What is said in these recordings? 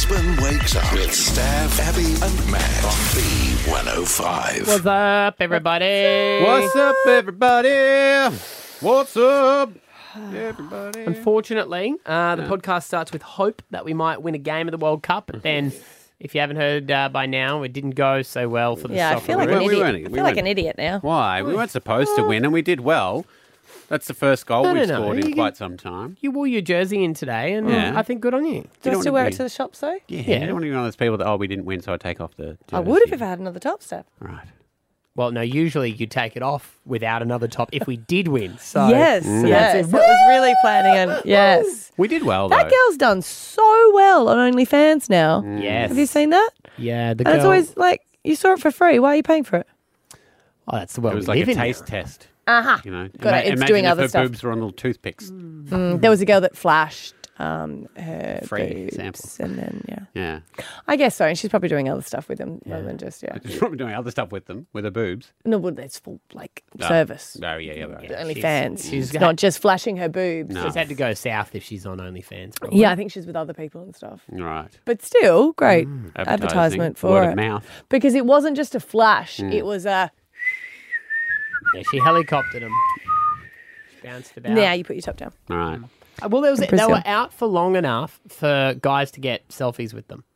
Brisbane wakes up with Stav, Abby and Matt on B105. What's up, everybody? What's up, everybody? What's up, everybody? Unfortunately, the podcast starts with hope that we might win a game of the World Cup, but then, if you haven't heard by now, it didn't go so well for the Yeah, I soccer. feel like We an idiot. weren't- I we feel like weren't- an idiot now. Why? We weren't supposed to win, and we did well. That's the first goal No, we've no, no. scored You in quite some time. You wore your jersey in today, and Yeah. I think good on you. Do I don't still wanna wear it be- to the shops though? Yeah, Yeah. you don't want to be one of those people that, we didn't win, so I take off the jersey. I would have if I had another top step. Right. Well, no, usually you take it off without another top if we did win. So Yes, yes. that's I it. was really planning on. Yes. We did well, though. That girl's done so well on OnlyFans now. Yes. Have you seen that? Yeah, the And it's girl. always like, you saw it for free. Why are you paying for it? Oh, that's the world It was we like live a in taste now. test. Aha. You know, Got it. It's imagine doing if other her stuff. boobs were on little toothpicks. There was a girl that flashed her Free boobs, samples. and then Yeah. I guess so. And she's probably doing other stuff with them rather than just She's probably doing other stuff with them, with her boobs. No, well, it's full like Oh. service. Oh, yeah, right. OnlyFans. she's It's not just flashing her boobs. No. She's had to go south if she's on OnlyFans. Probably. Yeah, I think she's with other people and stuff. Right. But still, great advertisement for Word it. of mouth. Because it wasn't just a flash, it was a, Yeah, she helicoptered him. She bounced about. now you put your top down. All right. Well, they Brazil. were out for long enough for guys to get selfies with them.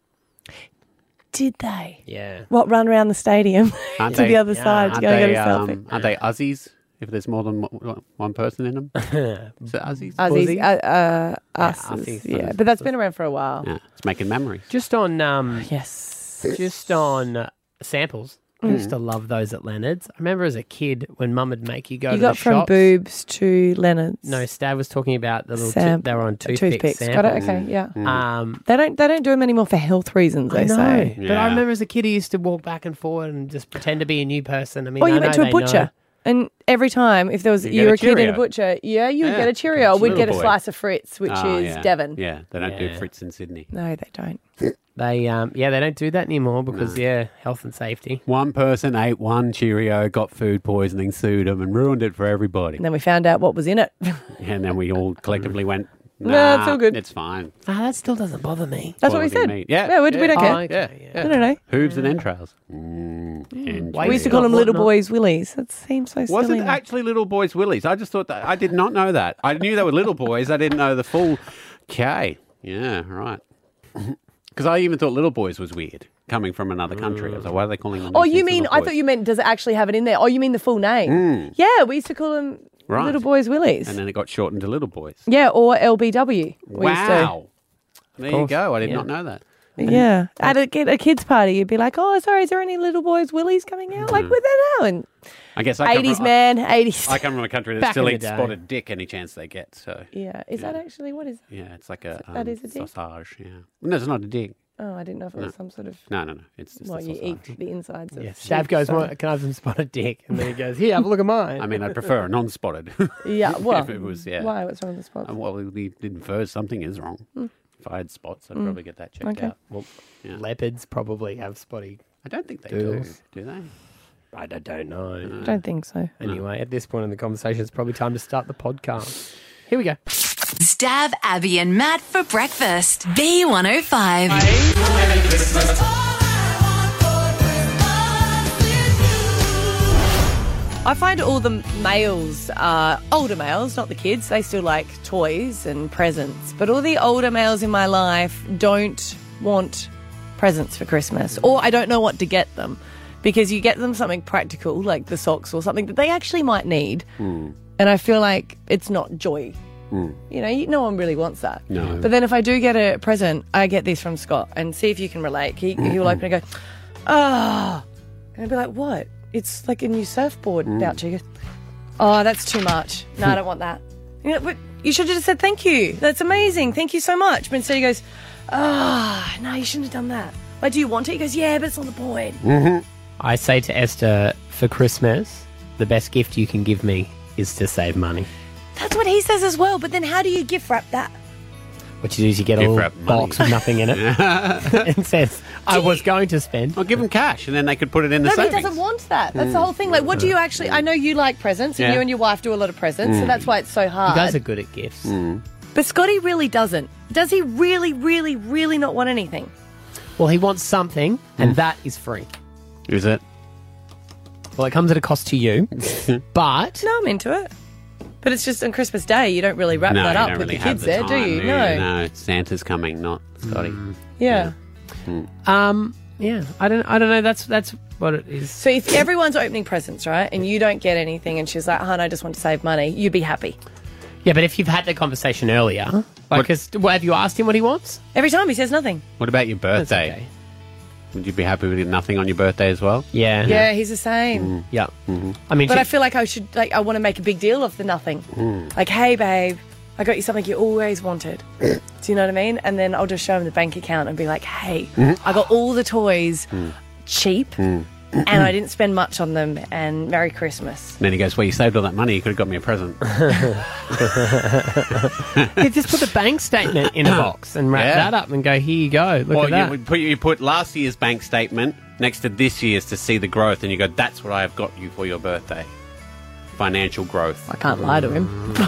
Did they? Yeah. What, run around the stadium Aren't to they- the other side to Aren't go and get they, a selfie? aren't they Uzzies if there's more than one person in them? Is it Uzzies? Aussies, Buzzies? us, Aussies. yeah. But that's been around for a while. Yeah, it's making memories. Just on Yes. samples. I used to love those at Leonard's. I remember as a kid when Mum would make you go You to got the from shops. boobs to Leonard's. No, Stav was talking about the little. Sam- They were on toothpicks. Got it? samples. Okay, yeah. Um, They don't do them anymore for health reasons, I they know, say. but Yeah. I remember as a kid, I used to walk back and forward and just pretend to be a new person. I mean, Or I you know went to a they butcher. know. And every time, if there was You you get were a a kid in a Cheerio. butcher, you would Yeah. get a Cheerio. We'd Little get a boy. slice of Fritz, which Oh, is yeah. Devon. Yeah, they don't do Yeah. Fritz in Sydney. No, they don't. They don't do that anymore because health and safety. One person ate one Cheerio, got food poisoning, sued them, and ruined it for everybody. And then we found out what was in it. And then we all collectively went, No, it's all good. It's fine. That still doesn't bother me. That's what we Quality said. meat. Yeah, we don't care. Oh, okay, yeah. No. Hooves and entrails. Why We used to Got call them little whatnot. boys' willies. That seems so silly. Was it now. actually little boys' willies? I just thought that. I did not know that. I knew they were little boys. I didn't know the full K. Yeah, right. Because I even thought little boys was weird coming from another country. I was like, why are they calling them? Oh, these you things mean, little I boys? thought you meant, does it actually have it in there? Oh, you mean the full name? Yeah, we used to call them Right. little boys' willies. And then it got shortened to little boys. Yeah, or LBW. we used to. Wow. There you course. go. I did Yeah. not know that. Yeah. At a kids' party, you'd be like, oh, sorry, is there any little boys' willies coming out? Like, with that now? And I guess I come 80s, from, man, 80s. I come from a country that Back still in the eats day. spotted dick any chance they get. So Yeah. Is that actually, what is that? yeah, it's like a, That is a dick? sausage. Yeah. No, it's not a dick. Oh, I didn't know if it was some sort of, No. It's just well, a you sausage. eat the insides of Yeah, sheep, Stav goes, so- "What, can I have some spotted dick?" And then he goes, "Here, have a look at mine." I mean, I'd prefer a non-spotted. Yeah, well, if it was, yeah. why? What's wrong with the spots? Well, it infers something is wrong. If I had spots, I'd probably get that checked Okay. out. Well, Yeah. leopards probably have spotty. I don't think they Doodles. do they? I don't know. I don't think so. Anyway, at this point in the conversation, it's probably time to start the podcast. Here we go. Stav, Abby, and Matt for breakfast. B105. I find all the males, older males, not the kids, they still like toys and presents. But all the older males in my life don't want presents for Christmas. Or I don't know what to get them. Because you get them something practical, like the socks or something that they actually might need. And I feel like it's not joy. You know, no one really wants that. No. But then if I do get a present, I get this from Scott. And see if you can relate. He'll open it and go, ah. And I'd be like, what? It's like a new surfboard voucher. He goes, oh, that's too much. No, I don't want that. You know, but you should have just said thank you. That's amazing. Thank you so much. But instead he goes, no, you shouldn't have done that. Like, do you want it? He goes, yeah, but it's not the point. I say to Esther, for Christmas, the best gift you can give me is to save money. That's what he says as well. But then how do you gift wrap that? What you do is you get a Gift little wrap money. box with nothing in it and says, I was going to spend. Well, give them cash, and then they could put it in the No, but he savings. doesn't want that. That's the whole thing. Like, what do you actually... I know you like presents, and Yeah. you and your wife do a lot of presents, so that's why it's so hard. You guys are good at gifts. But Scotty really doesn't. Does he really, really, really not want anything? Well, he wants something, and that is free. Is it? Well, it comes at a cost to you, but No, I'm into it. But it's just on Christmas Day, you don't really wrap No, that you up don't with really the have kids the there, do time, you? do No, Santa's coming, not Scotty. Yeah. yeah, I don't know. That's what it is. So if everyone's opening presents, right, and you don't get anything, and she's like, "Hun, I just want to save money," you'd be happy. Yeah, but if you've had the conversation earlier, like, have you asked him what he wants? Every time he says nothing. What about your That's birthday? okay. Would you be happy with nothing on your birthday as well? Yeah, Yeah, he's the same. yeah. I mean, But I feel like I should, like, I want to make a big deal of the nothing. Like, hey, babe, I got you something you always wanted. Do you know what I mean? And then I'll just show him the bank account and be like, hey, I got all the toys cheap and I didn't spend much on them, and Merry Christmas. And then he goes, well, you saved all that money. You could have got me a present. yeah, just put the bank statement in a box and wrap Yeah. that up and go, here you go. Look Or at that. you put last year's bank statement next to this year's to see the growth, and you go, that's what I have got you for your birthday. Financial growth. I can't lie to him. You've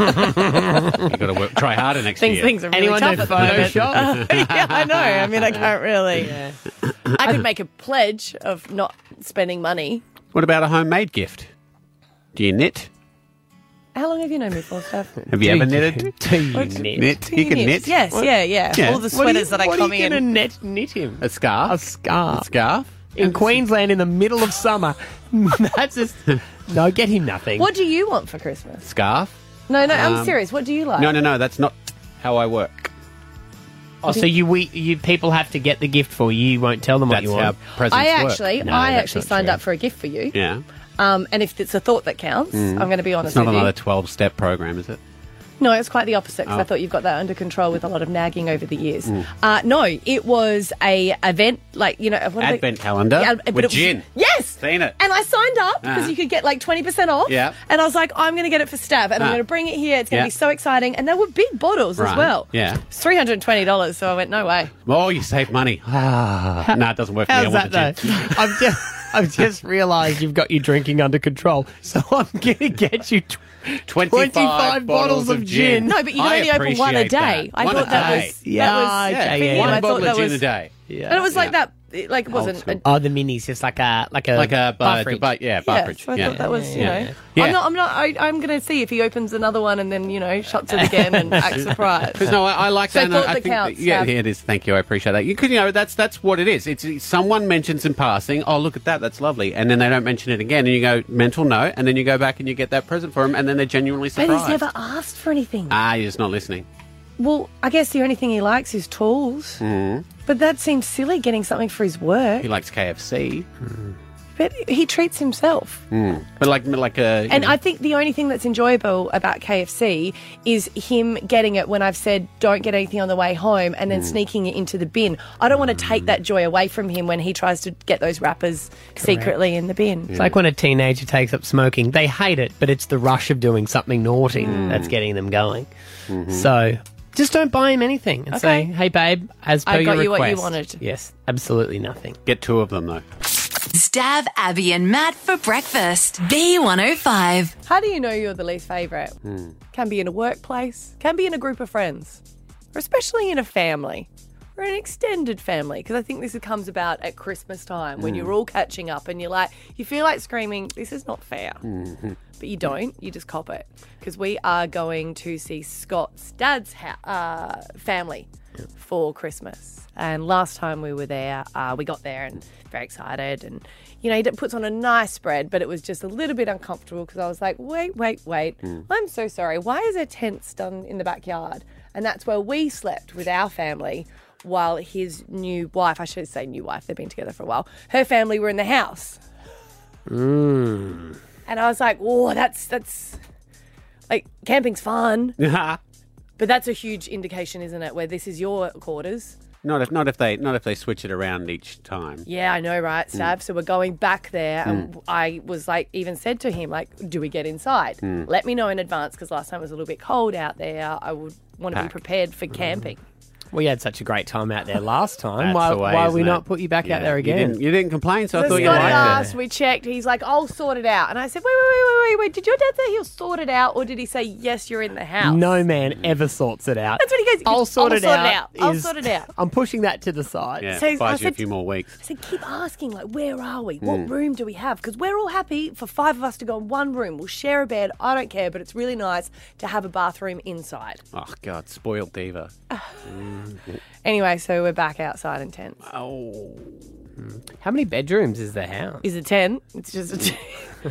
got to try harder next year. Things are really Anyone know tough at the moment. Photoshop? Yeah, I know. I mean, I can't really. I could make a pledge of not spending money. What about a homemade gift? Do you knit? How long have you known me for, Steph? Have you ever knitted? Do you What? knit? Knit? You can knit? Yes, yeah. Yeah. All the sweaters that I come What are you in. going to knit him? A scarf? A scarf. A scarf? In Queensland in the middle of summer. That's just... No, get him nothing. What do you want for Christmas? Scarf? No, I'm serious. What do you like? No, that's not how I work. Oh, so you people have to get the gift for you. You won't tell them what That's you how want. presents I work. actually, No, I that's actually not signed true. up for a gift for you. Yeah. And if it's a thought that counts, I'm going to be honest It's not with you. another 12-step program, is it? No, it's quite the opposite because Oh. I thought you've got that under control with a lot of nagging over the years. No, it was a event, like, you know... what are they- Advent calendar Yeah, but with it was- gin. Yes! Seen it. And I signed up because you could get like 20% off. Yeah. And I was like, I'm going to get it for Stav and I'm Ah. going to bring it here. It's going to Yeah. be so exciting. And they were big bottles as Right. well. Yeah. It's $320. So I went, no way. Oh, you save money. No, it doesn't work for me. I How's want that, the though? gin. I've just realised you've got your drinking under control. So I'm going to get you 25 bottles of gin. No, but you can I only open one a appreciate day. that. I One thought a that day. was... Yeah, that was okay, for yeah. him. One I bottle thought that of gin was... a day. Yeah. And it was like Yeah. that... Like it wasn't... school. Oh, the minis, just like a Like a bar fridge. fridge. Yeah, bar Yeah, fridge. so I thought that was, you Yeah. know... Yeah. I'm going to see if he opens another one and then, you know, shuts it again and acts surprised. Because no, I like So that. and thought I that think counts, yeah, yeah. it is. Thank you. I appreciate that. You that's what it is. It's someone mentions in passing. Oh, look at that. That's lovely. And then they don't mention it again, and you go mental note, and then you go back and you get that present for him, and then they're genuinely But surprised. he's never asked for anything. You're just not listening. Well, I guess the only thing he likes is tools. Mm. But that seems silly, getting something for his work. He likes KFC, But he treats himself. but like a. And I think the only thing that's enjoyable about KFC is him getting it when I've said don't get anything on the way home and then sneaking it into the bin. I don't want to take that joy away from him when he tries to get those wrappers secretly in the bin. It's like when a teenager takes up smoking. They hate it, but it's the rush of doing something naughty that's getting them going. So just don't buy him anything and say, Okay. hey, babe, as per I your got you what you request. wanted. Yes, absolutely nothing. Get two of them though. Stab Abby and Matt for breakfast. B105. How do you know you're the least favourite? Can be in a workplace, can be in a group of friends, or especially in a family. Or an extended family, because I think this comes about at Christmas time when you're all catching up and you feel like screaming, this is not fair. But you don't, you just cop it. Because we are going to see Scott's dad's family for Christmas. And last time we were there, we got there and very excited. And, you know, he puts on a nice spread, but it was just a little bit uncomfortable because I was like, wait. I'm so sorry. Why is there tents done in the backyard? And that's where we slept with our family while his new wife, I should say new wife, they've been together for a while, her family were in the house. And I was like, oh, that's like, camping's fun, but that's a huge indication, isn't it, where this is your quarters. Not if they switch it around each time. Yeah, I know, right, Stav? So we're going back there, and I was like, even said to him, like, do we get inside? Let me know in advance, because last time it was a little bit cold out there. I would want to be Pack. prepared for camping. We had such a great time out there last time. That's the way, why isn't we it? not put you back out there again? You didn't complain, so I So thought you Scotty liked asked, it. we checked. He's like, I'll sort it out. And I said, wait. Did your dad say he'll sort it out, or did he say, yes, you're in the house? No man ever sorts it out. That's what he goes. I'll sort it out. I'll is- sort it out. I'm pushing that to the side. Yeah, So I buys you a said- few more weeks. I said, keep asking, like, where are we? Hmm. What room do we have? Because we're all happy for 5 of us to go in one room. We'll share a bed. I don't care, but it's really nice to have a bathroom inside. Oh, God, spoiled diva. Anyway, so we're back outside in tents. Oh. How many bedrooms is the house? Is a tent? It's just a tent.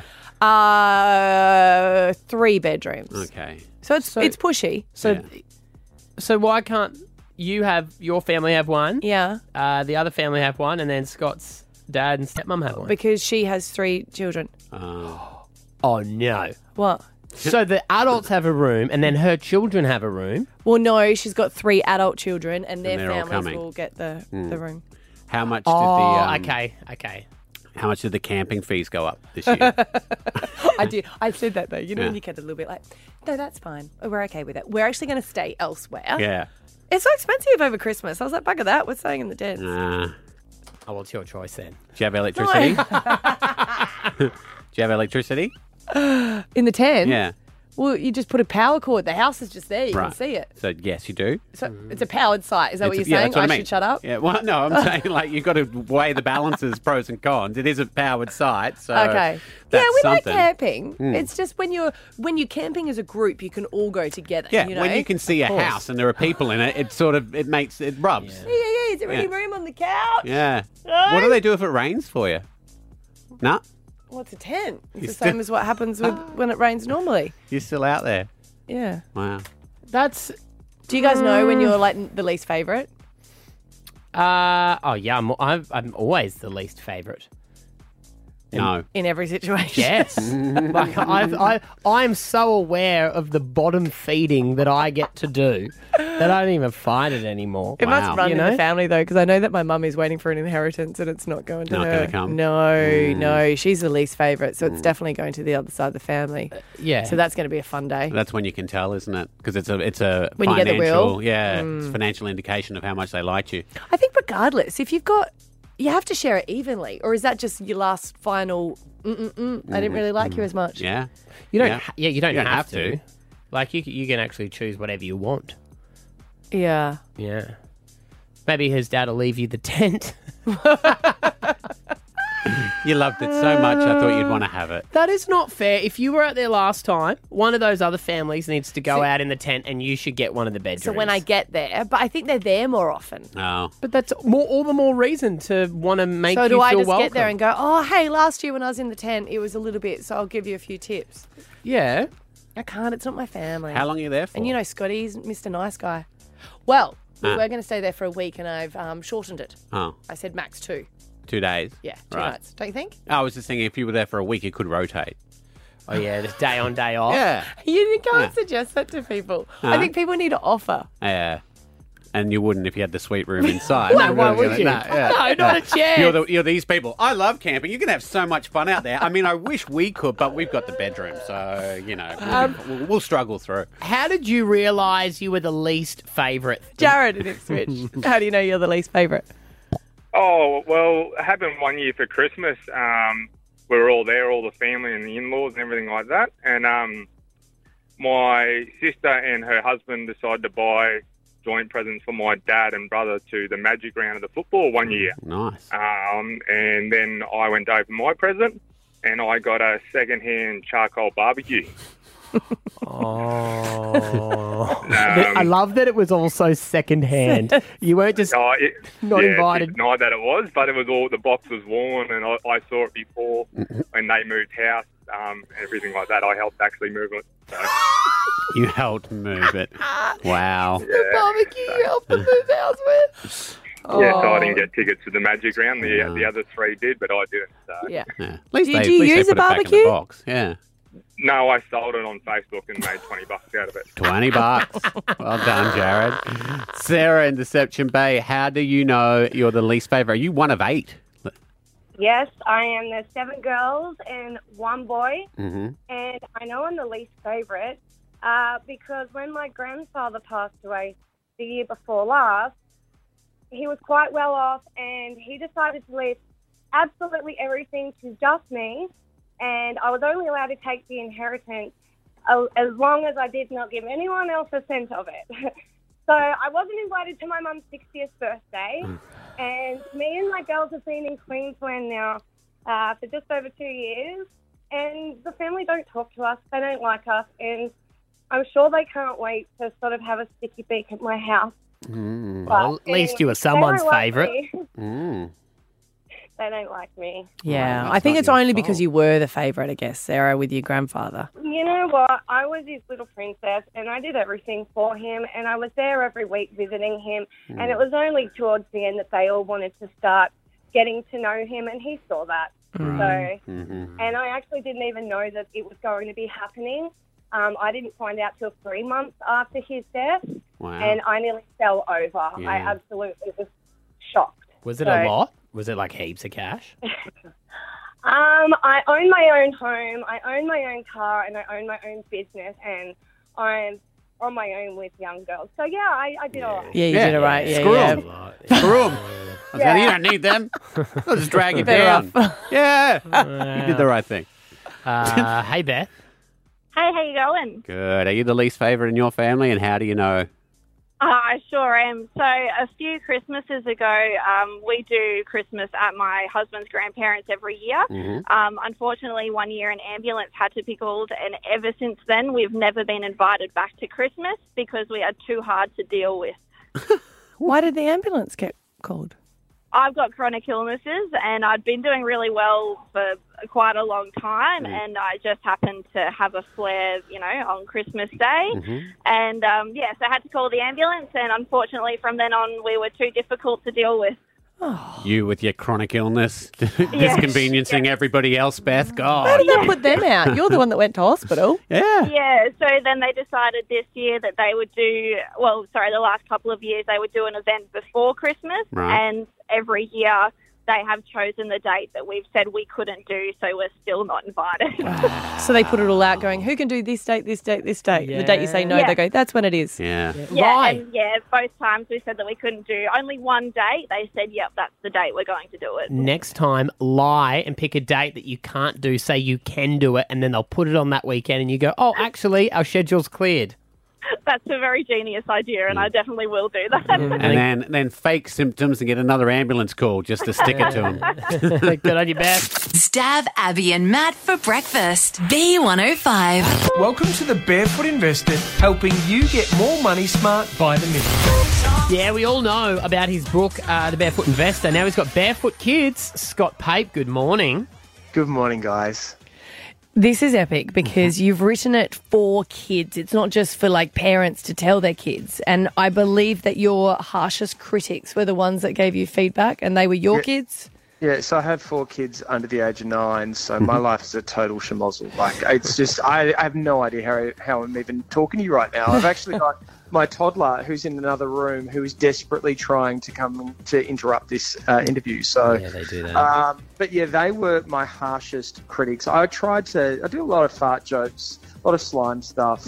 3 bedrooms. Okay. So it's pushy. So, so why can't you have your family have one? Yeah, The other family have one, and then Scott's dad and stepmom have one. because she has 3 children. Oh no! What? So the adults have a room, and then her children have a room. Well, no, she's got 3 adult children, and their they're all families coming. will get the room. How much Oh, did the okay. How much did the camping fees go up this year? I did. I said that though. You know, when you get a little bit like, no, that's fine. We're okay with it. We're actually going to stay elsewhere. Yeah. It's so expensive over Christmas. I was like, bugger that. We're staying in the tents. Do Oh, well, it's your choice then. you have electricity? Do you have electricity? In the tent? Yeah. Well, you just put a power cord. The house is just there. You Right. can see it. So yes, you do. So it's a powered site. Is that what you're Yeah, saying? that's what I mean. should shut up? Yeah. Well, no, I'm saying like you've got to weigh the balances, pros and cons. It is a powered site, so Okay. that's Yeah, we like something. camping. It's just when you're camping as a group, you can all go together. Yeah, you know? when you can see a Of course. house and there are people in it, it sort of it rubs. Yeah. Is there any Yeah. room on the couch? Yeah. What do they do if it rains for you? Nah, Well, it's a tent. It's You the still- same as what happens with when it rains normally. you're still out there. Yeah. Wow. That's Do you guys know when you're like the least favourite? oh yeah. I'm always the least favourite. No. In every situation. Yes. Like I'm so aware of the bottom feeding that I get to do that I don't even find it anymore. It Wow. must run You in know? the family though, because I know that my mum is waiting for an inheritance and it's not going to Not her. gonna come? No, she's the least favourite, so it's definitely going to the other side of the family. Yeah. So that's going to be a fun day. That's when you can tell, isn't it? Because it's a When you get the financial, will? it's a financial indication of how much they liked you. I think regardless, if you've got, you have to share it evenly, or is that just your last final? I didn't really like you as much. Yeah. you don't. Yeah. You don't You don't have have to. to. Like you can actually choose whatever you want. Yeah. Yeah. Maybe his dad will leave you the tent. You loved it so much, I thought you'd want to have it. That is not fair. If you were out there last time, one of those other families needs to go out in the tent, and you should get one of the bedrooms. So when I get there, but I think they're there more often. Oh. but that's all the more reason to want to make So you do I feel just welcome. get there and go, oh, hey, last year when I was in the tent, it was a little bit, so I'll give you a few tips. Yeah. I can't. It's not my family. How long are you there for? And you know, Scotty's Mr. Nice Guy. Well, Ah. we're going to stay there for a week, and I've shortened it. Oh, I said max 2. 2 days. Yeah, 2 Right. nights. Don't you think? I was just thinking if you were there for a week, it could rotate. Oh yeah, just day on, day off. Yeah. You can't Yeah. suggest that to people. Huh? I think people need to offer. Yeah. And you wouldn't if you had the sweet room inside. No, why would you? No, yeah. No, not a chance. You're these people. I love camping. You can have so much fun out there. I mean, I wish we could, but we've got the bedroom, so you know we'll struggle through. How did you realise you were the least favourite? Jared in Ipswich. How do you know you're the least favourite? Oh, well, it happened one year for Christmas. We were all there, all the family and the in-laws and everything like that. And my sister and her husband decided to buy joint presents for my dad and brother to the Magic Round of the football one year. Nice. And then I went to open my present and I got a second-hand charcoal barbecue. Oh. I love that it was also second hand. You weren't just Oh, Not invited. Denied that it was, but it was all, the box was worn, and I saw it before when they moved house, everything like that. I helped actually move it. So, You helped move it. Wow. The barbecue you helped them move house with. yeah, so I didn't get tickets to the Magic Round. The other 3 did, but I didn't. So. Yeah. Yeah. At least Did they, you at least use they a put it back in barbecue? the box. Yeah. No, I sold it on Facebook and made $20 out of it. $20. Well done, Jared. Sarah in Deception Bay, how do you know you're the least favourite? Are you one of 8? Yes, I am. There's 7 girls and 1 boy, Mm-hmm. and I know I'm the least favourite because when my grandfather passed away, the year before last, he was quite well off, and he decided to leave absolutely everything to just me, and I was only allowed to take the inheritance as long as I did not give anyone else a cent of it. So I wasn't invited to my mum's 60th birthday, and me and my girls have been in Queensland now for just over 2 years, and the family don't talk to us, they don't like us, and I'm sure they can't wait to sort of have a sticky beak at my house. Well, at least you were someone's favourite. They don't like me. Yeah, Well, I think that's it's not your only because fault. you were the favourite, I guess, Sarah, with your grandfather. You know what? I was his little princess, and I did everything for him, and I was there every week visiting him, and it was only towards the end that they all wanted to start getting to know him, and he saw that. So, and I actually didn't even know that it was going to be happening. I didn't find out till 3 months after his death, Wow. and I nearly fell over. Yeah. I absolutely was shocked. Was it So- a lot? Was it like heaps of cash? I own my own home, I own my own car, and I own my own business, and I'm on my own with young girls. So, yeah, I did all right. Yeah, you did it right. Yeah, Screw yeah. 'em. Screw 'em. You don't need them. They'll just drag you Better down. Yeah. You did the right thing. Hey, Beth. Hey, how you going? Good. Are you the least favourite in your family, and how do you know? I sure am. So a few Christmases ago, we do Christmas at my husband's grandparents every year. Unfortunately, 1 year an ambulance had to be called, and ever since then we've never been invited back to Christmas because we are too hard to deal with. Why did the ambulance get called? I've got chronic illnesses, and I'd been doing really well for quite a long time, and I just happened to have a flare, on Christmas Day. And, so I had to call the ambulance, and unfortunately from then on we were too difficult to deal with. You with your chronic illness, disconveniencing everybody else, Beth. How God. did they put them out? You're the one that went to hospital. Yeah. Yeah, so then they decided this year that they would the last couple of years they would do an event before Christmas, Right. and every year they have chosen the date that we've said we couldn't do, so we're still not invited. So they put it all out going, who can do this date, this date, this date? The date you say no, Yeah. they go, that's when it is. Yeah. Right. And both times we said that we couldn't do only one date. They said, yep, that's the date we're going to do it. Next time, lie and pick a date that you can't do. Say you can do it, and then they'll put it on that weekend, and you go, oh, actually, our schedule's cleared. That's a very genius idea, and I definitely will do that. And then fake symptoms and get another ambulance call just to stick it to them. Good on you, Beth. Stab Abby and Matt for breakfast. B105. Welcome to the Barefoot Investor, helping you get more money smart by the minute. Yeah, we all know about his book, The Barefoot Investor. Now he's got Barefoot Kids. Scott Pape, good morning. Good morning, guys. This is epic because you've written it for kids. It's not just for parents to tell their kids. And I believe that your harshest critics were the ones that gave you feedback, and they were your kids. Yeah, so I have 4 kids under the age of 9, so my life is a total schmozzle. It's just, I have no idea how I'm even talking to you right now. I've actually got my toddler who's in another room who is desperately trying to come to interrupt this interview. So, Yeah, they do that. but yeah, they were my harshest critics. I do a lot of fart jokes, a lot of slime stuff,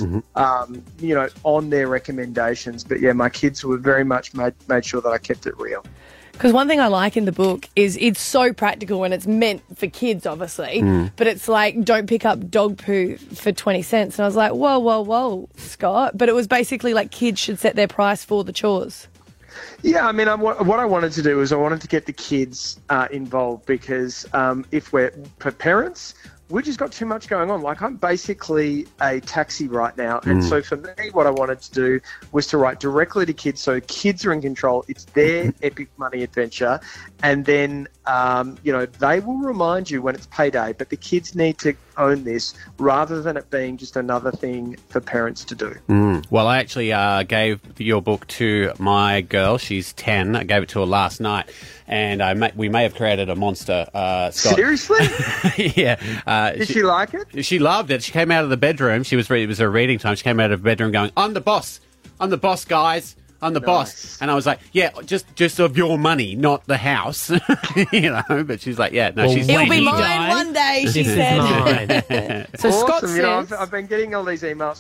on their recommendations. But yeah, my kids were very much made sure that I kept it real. Because one thing I like in the book is it's so practical and it's meant for kids, obviously, but it's like, don't pick up dog poo for 20 cents. And I was like, whoa, Scott. But it was basically like kids should set their price for the chores. Yeah, I mean, what I wanted to do is I wanted to get the kids involved because if we're for parents, we've just got too much going on. I'm basically a taxi right now. And so for me, what I wanted to do was to write directly to kids so kids are in control. It's their epic money adventure. And then, they will remind you when it's payday, but the kids need to own this rather than it being just another thing for parents to do. Well, I actually gave your book to my girl. She's 10. I gave it to her last night. And we may have created a monster, Scott. Seriously? Yeah. Did she like it? She loved it. She came out of the bedroom. It was her reading time. She came out of the bedroom going, I'm the boss. I'm the boss, guys. I'm the boss. And I was like, yeah, just of your money, not the house. But she's like, yeah, no, she's It'll be you mine guys. one day, she This is said. mine. So Scott Awesome. says... I've been getting all these emails from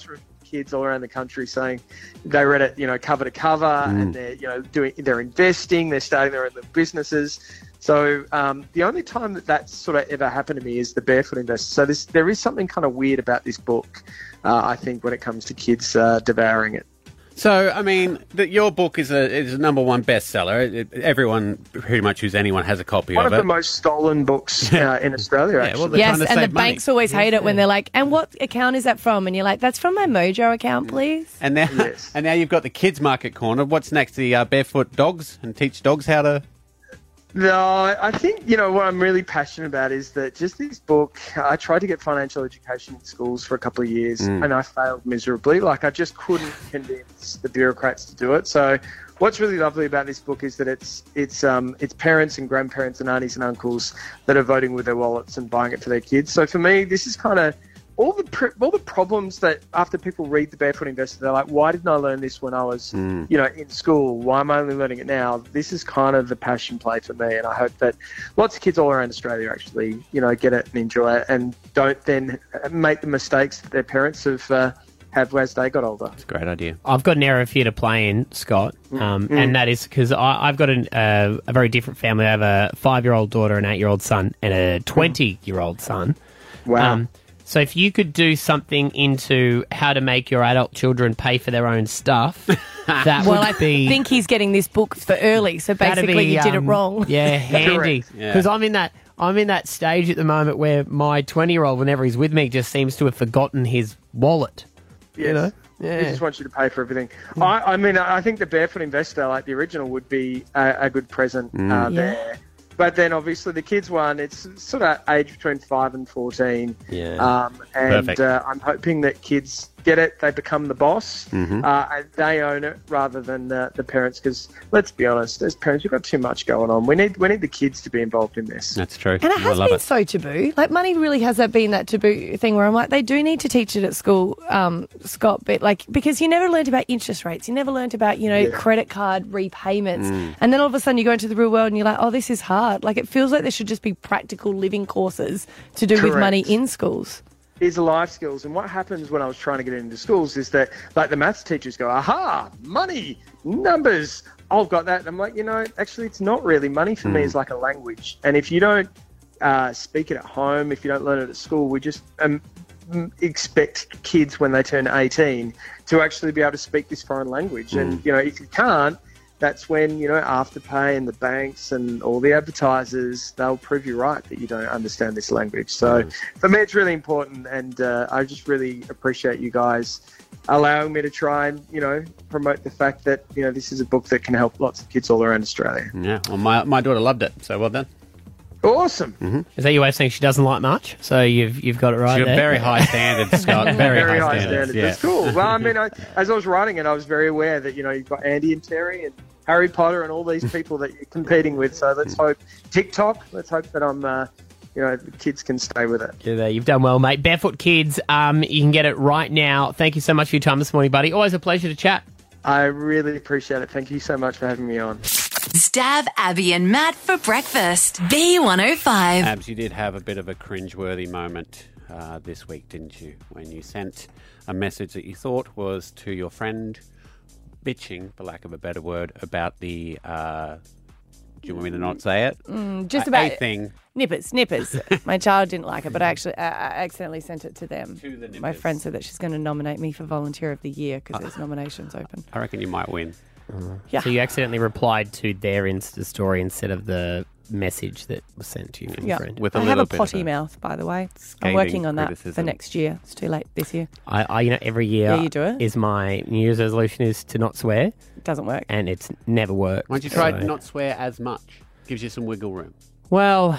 kids all around the country saying they read it, cover to cover, and they're investing, they're starting their own little businesses. So the only time that sort of ever happened to me is the Barefoot Investor. So there is something kind of weird about this book, I think, when it comes to kids devouring it. So, I mean, your book is a number one bestseller. Everyone, pretty much anyone has a copy of it. One of the most stolen books in Australia, actually. Well, Yes, and the banks always hate it when they're like, and what account is that from? And you're like, that's from my Mojo account, please. And now you've got the Kids Market Corner. What's next? The Barefoot Dogs, and teach dogs how to... No, I think, what I'm really passionate about is that just this book, I tried to get financial education in schools for a couple of years and I failed miserably. Like, I just couldn't convince the bureaucrats to do it. So what's really lovely about this book is that it's parents and grandparents and aunties and uncles that are voting with their wallets and buying it for their kids. So for me, this is kind of all the problems that after people read The Barefoot Investor, they're like, why didn't I learn this when I was, in school? Why am I only learning it now? This is kind of the passion play for me, and I hope that lots of kids all around Australia actually, get it and enjoy it, and don't then make the mistakes that their parents have as they got older. That's a great idea. I've got an error for you to play in, Scott, and that is because I've got a very different family. I have a 5-year-old daughter, an 8-year-old son, and a 20-year-old son. Wow. So if you could do something into how to make your adult children pay for their own stuff, that would be... I think he's getting this book for early, so basically you did it wrong. Yeah, handy. Correct. Because I'm in that stage at the moment where my 20-year-old, whenever he's with me, just seems to have forgotten his wallet. Yes. Yeah. He just wants you to pay for everything. I think the Barefoot Investor, like the original, would be a good present there. But then, obviously, the kids one, it's sort of age between 5 and 14. Yeah. Perfect. I'm hoping that kids get it, they become the boss, and they own it rather than the parents. Because let's be honest, as parents, we've got too much going on. We need the kids to be involved in this. That's true. And it has been so taboo. Like, money really has been that taboo thing where I'm like, they do need to teach it at school, Scott, but because you never learned about interest rates. You never learned about, credit card repayments. And then all of a sudden you go into the real world and you're like, oh, this is hard. Like, it feels like there should just be practical living courses to do with money in schools. Is life skills. And what happens when I was trying to get into schools is that, like, the maths teachers go, aha, money, numbers, I've got that. And I'm like, actually, it's not really. Money for me is like a language. And if you don't speak it at home, if you don't learn it at school, we just expect kids when they turn 18 to actually be able to speak this foreign language. And, if you can't, that's when, Afterpay and the banks and all the advertisers, they'll prove you right that you don't understand this language. So for me, it's really important. And I just really appreciate you guys allowing me to try and, promote the fact that, this is a book that can help lots of kids all around Australia. Yeah, well, my daughter loved it, so well done. Awesome. Is that your way of saying she doesn't like much? So you've got it right She's got there. very high standards, Scott. Very high standards. Yeah. That's cool. Well, as I was writing it, I was very aware that, you've got Andy and Terry and Harry Potter and all these people that you're competing with. So let's hope TikTok. Let's hope that I'm, the kids can stay with it. Yeah, you've done well, mate. Barefoot Kids, you can get it right now. Thank you so much for your time this morning, buddy. Always a pleasure to chat. I really appreciate it. Thank you so much for having me on. Stab Abby and Matt for breakfast. B105. Abs, you did have a bit of a cringeworthy moment this week, didn't you? When you sent a message that you thought was to your friend bitching, for lack of a better word, about the... do you want me to not say it? Just about a thing. Nippers. My child didn't like it, but I accidentally sent it to them. To the nippers. My friend said that she's going to nominate me for Volunteer of the Year because there's nominations open. I reckon you might win. Yeah. So you accidentally replied to their Insta story instead of the message that was sent to you from your friend. With I have a potty mouth, by the way. I'm working on that criticism. for next year. It's too late this year. I every year you do it. is my New Year's resolution is to not swear. It doesn't work. And it's never worked. Why don't you try to not swear as much? Gives you some wiggle room. Well,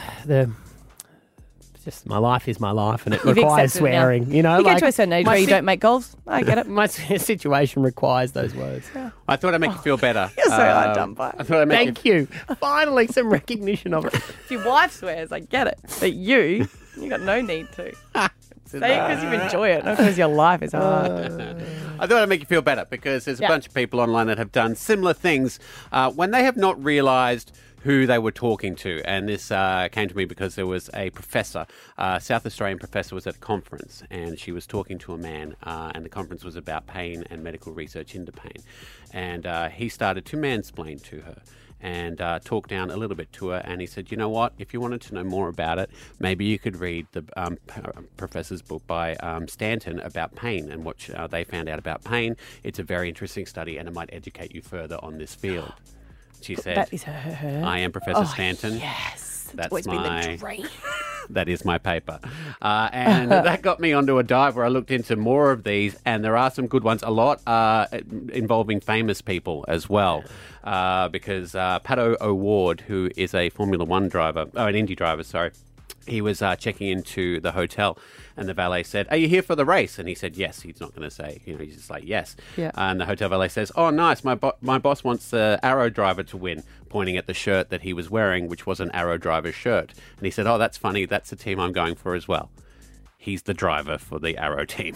my life is my life, and it requires swearing. You get to a certain age where you don't make goals. I get it. My situation requires those words. Yeah. I thought I'd make you feel better. You're so hard done by. I thought I'd make Thank you. Finally, some recognition of it. If your wife swears, I get it. But you got no need to. Say it because you enjoy it, not because your life is hard. I thought I'd make you feel better because there's a bunch of people online that have done similar things when they have not realised who they were talking to. And this came to me because there was a professor, South Australian professor, was at a conference, and she was talking to a man, and the conference was about pain and medical research into pain. And he started to mansplain to her and talk down a little bit to her. And he said, you know what, if you wanted to know more about it, maybe you could read the professor's book by Stanton about pain and what they found out about pain. It's a very interesting study, and it might educate you further on this field. She said, that is her. I am Professor Stanton. Yes. That's always been the dream. That is my paper. And that got me onto a dive where I looked into more of these, and there are some good ones, a lot involving famous people as well. Because Pato O'Ward, who is a Formula One driver, an Indy driver, sorry, he was checking into the hotel, and the valet said, are you here for the race? And he said, yes. He's not going to say, he's just like, yes. Yeah. And the hotel valet says, oh, nice, my boss wants the Arrow driver to win, pointing at the shirt that he was wearing, which was an Arrow driver's shirt. And he said, oh, that's funny, that's the team I'm going for as well. He's the driver for the Arrow team.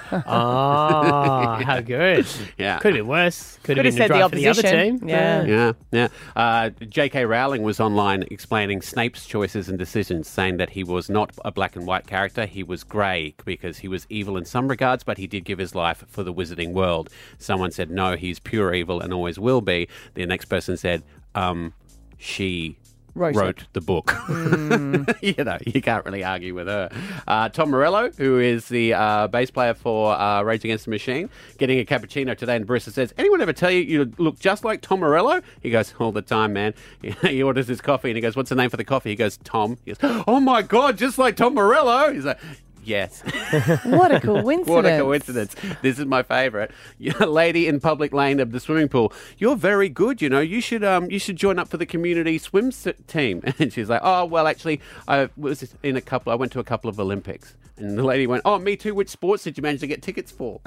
Oh, how good. Yeah. Could have been worse. Could have been said the driver the for the other opposition. team. Yeah. J.K. Rowling was online explaining Snape's choices and decisions, saying that he was not a black and white character. He was grey because he was evil in some regards, but he did give his life for the wizarding world. Someone said, no, he's pure evil and always will be. The next person said, she wrote the book. You can't really argue with her. Tom Morello, who is the bass player for Rage Against the Machine, getting a cappuccino today, and Barista says, anyone ever tell you you look just like Tom Morello? He goes, all the time, man. He orders his coffee, and he goes, what's the name for the coffee? He goes, Tom. He goes, oh my God, just like Tom Morello. He's like, yes. What a coincidence. What a coincidence. This is my favourite. A lady in public lane of the swimming pool. You're very good, You should join up for the community swim team. And she's like, oh, well, actually, I went to a couple of Olympics. And the lady went, oh, me too. Which sports did you manage to get tickets for?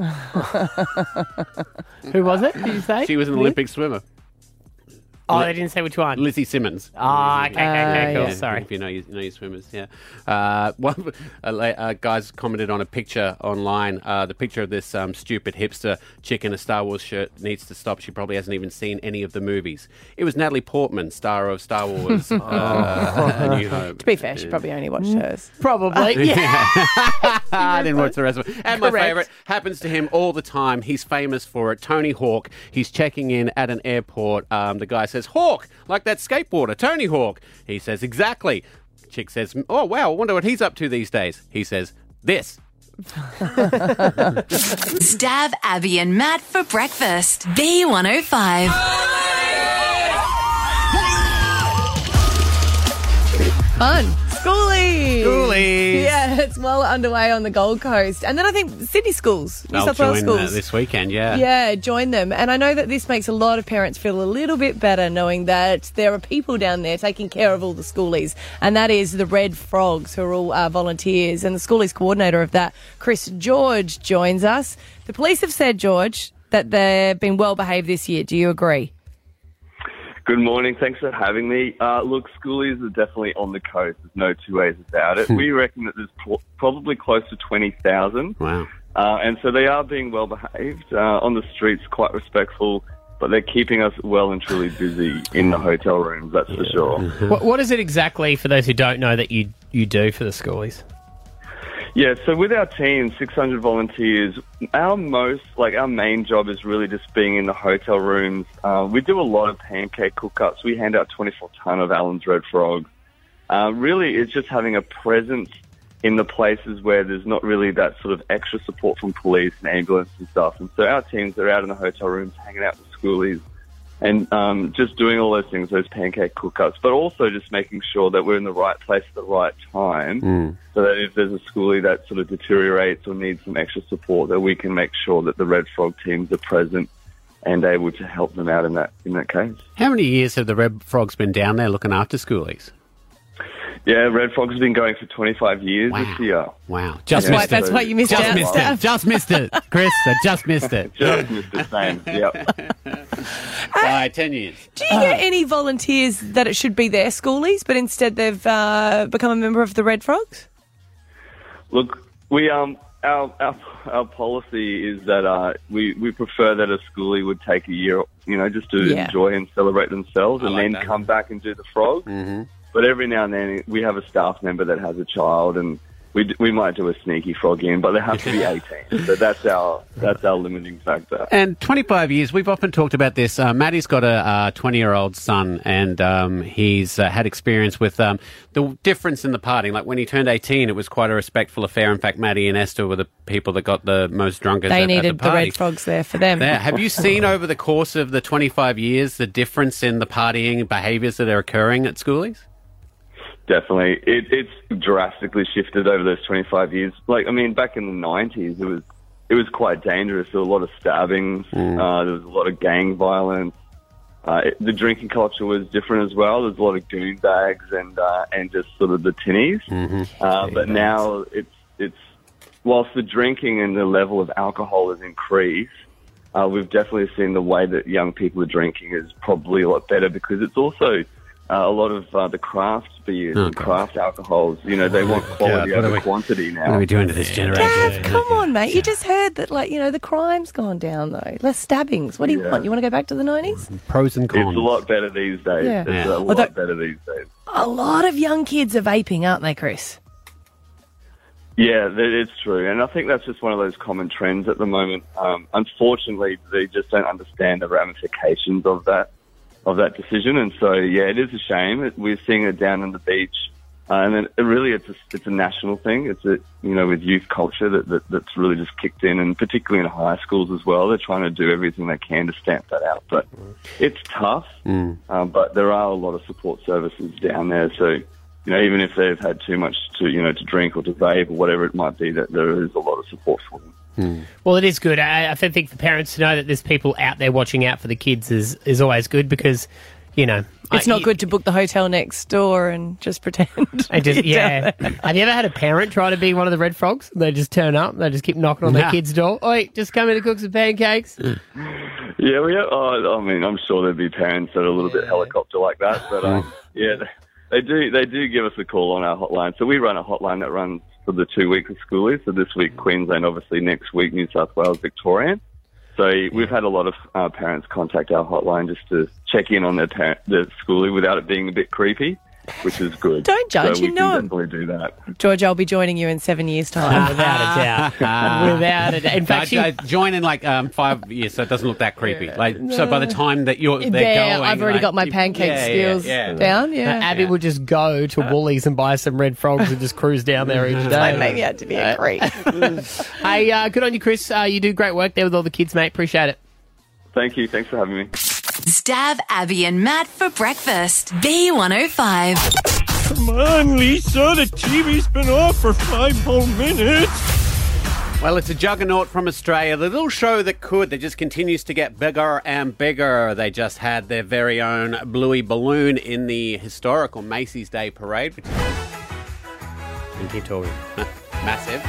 Who was it, did you say? She was an Olympic swimmer. Oh, they didn't say which one. Lizzie Simmons. Oh, okay, cool. Yeah, Sorry. if you know your swimmers, yeah. One guys commented on a picture online. The picture of this stupid hipster chick in a Star Wars shirt needs to stop. She probably hasn't even seen any of the movies. It was Natalie Portman, star of Star Wars, A New Hope. To be fair, she probably only watched hers. Probably, yeah. I didn't watch the rest of it. And my favourite happens to him all the time. He's famous for it. Tony Hawk. He's checking in at an airport. The guy says, Hawk, like that skateboarder, Tony Hawk. He says, exactly. Chick says, oh, wow, I wonder what he's up to these days. He says, this. Stab Abby and Matt for breakfast. B105. Fun. Schoolies. Schoolies. Yeah, it's well underway on the Gold Coast. And then I think Sydney schools, New South Wales schools. This weekend, yeah. Yeah, join them. And I know that this makes a lot of parents feel a little bit better knowing that there are people down there taking care of all the schoolies. And that is the Red Frogs, who are all volunteers. And the schoolies coordinator of that, Chris George, joins us. The police have said, George, that they've been well behaved this year. Do you agree? Good morning. Thanks for having me. Look, schoolies are definitely on the coast. There's no two ways about it. We reckon that there's probably close to 20,000. Wow. And so they are being well behaved on the streets, quite respectful, but they're keeping us well and truly busy in the hotel rooms, that's for sure. What is it exactly, for those who don't know, that you do for the schoolies? Yeah, so with our team, 600 volunteers, our main job is really just being in the hotel rooms. We do a lot of pancake cook-ups. We hand out 24 ton of Allen's Red Frog. Really, it's just having a presence in the places where there's not really that sort of extra support from police and ambulance and stuff. And so our teams are out in the hotel rooms, hanging out with schoolies, and just doing all those things, those pancake cook-ups, but also just making sure that we're in the right place at the right time, so that if there's a schoolie that sort of deteriorates or needs some extra support, that we can make sure that the Red Frog teams are present and able to help them out in that case. How many years have the Red Frogs been down there looking after schoolies? Yeah, Red Frog's been going for 25 years this year. Wow. That's why you missed out. Just missed it, Chris. I just missed it. Just missed it, same. Yep. By 10 years. Do you get any volunteers that it should be their schoolies, but instead they've become a member of the Red Frogs? Look, we our policy is that we prefer that a schoolie would take a year just to Yeah. enjoy and celebrate themselves, and like then that. come back and do the frog. Mm-hmm. But every now and then we have a staff member that has a child, and we might do a sneaky frog in, but they have to be 18. So that's our limiting factor. And 25 years, we've often talked about this. Maddie's got a 20-year-old son, and he's had experience with the difference in the partying. Like when he turned 18, it was quite a respectful affair. In fact, Maddie and Esther were the people that got the most drunk They at needed the the party. red frogs there for them. There. Have you seen over the course of the 25 years the difference in the partying behaviours that are occurring at schoolies? Definitely. It's drastically shifted over those 25 years. Like, I mean, back in the 90s, it was quite dangerous. There were a lot of stabbings. There was a lot of gang violence. The drinking culture was different as well. There's a lot of goon bags and just sort of the tinnies. But now it's whilst the drinking and the level of alcohol has increased, we've definitely seen the way that young people are drinking is probably a lot better, because it's also a lot of the craft beers and craft alcohols. They want quality over quantity now. What are we doing to this generation? Gav, come on, mate. You just heard that, the crime's gone down, though. Less stabbings. What do you want? You want to go back to the 90s? Pros and cons. It's a lot better these days. Yeah. It's a lot better these days. A lot of young kids are vaping, aren't they, Chris? Yeah, it's true. And I think that's just one of those common trends at the moment. Unfortunately, they just don't understand the ramifications of that decision. And so, yeah, it is a shame. We're seeing it down on the beach. And then it's a national thing. It's with youth culture that's really just kicked in, and particularly in high schools as well. They're trying to do everything they can to stamp that out. But it's tough. But there are a lot of support services down there. So, even if they've had too much to drink or to vape or whatever it might be, that there is a lot of support for them. Well, it is good. I think for parents to know that there's people out there watching out for the kids is always good, because, it's not good to book the hotel next door and just pretend. And just, yeah. Have you ever had a parent try to be one of the red frogs? They just turn up. They just keep knocking on their kid's door. Oi, just come in to cook some pancakes. Yeah, we have. I'm sure there'd be parents that are a little bit helicopter like that, but they do give us a call on our hotline. So we run a hotline that runs for the 2 weeks of schoolies. So this week Queensland, obviously next week New South Wales, Victorian. So we've had a lot of parents contact our hotline just to check in on their schoolie without it being a bit creepy, which is good. Don't judge, so we can definitely do that. George, I'll be joining you in 7 years' time. Without a doubt. Without a doubt. In fact, join in 5 years, so it doesn't look that creepy. So by the time that they're going, I've already got my pancake skills down. Yeah, Abby would just go to Woolies and buy some red frogs and just cruise down there each day. Maybe I had to be a creep. Hey, good on you, Chris. You do great work there with all the kids, mate. Appreciate it. Thank you. Thanks for having me. Stab Abby and Matt for breakfast. B105. Come on, Lisa. The TV's been off for 5 whole minutes. Well, it's a juggernaut from Australia, the little show that just continues to get bigger and bigger. They just had their very own Bluey balloon in the historical Macy's Day Parade, which is keep talking. Massive.